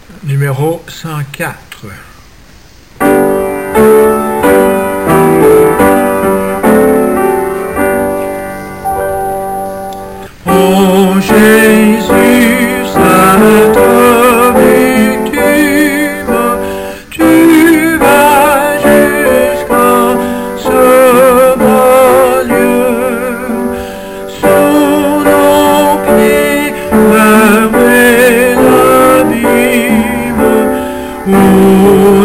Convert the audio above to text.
numéro 104. Oh Jésus, sainte victime, tu vas jusqu'à ce bas lieu, sous nos pieds fermés l'abîme, où